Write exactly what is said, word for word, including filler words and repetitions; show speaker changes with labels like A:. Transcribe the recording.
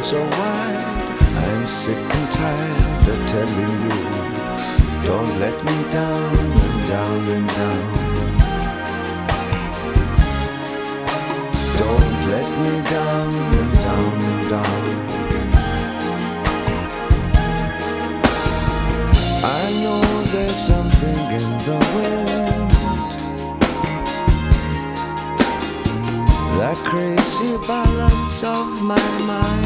A: so wide. I'm sick and tired of telling you, don't let me down and down and down. Don't let me down and down and down. I know there's something in the wind, that crazy balance of my mind.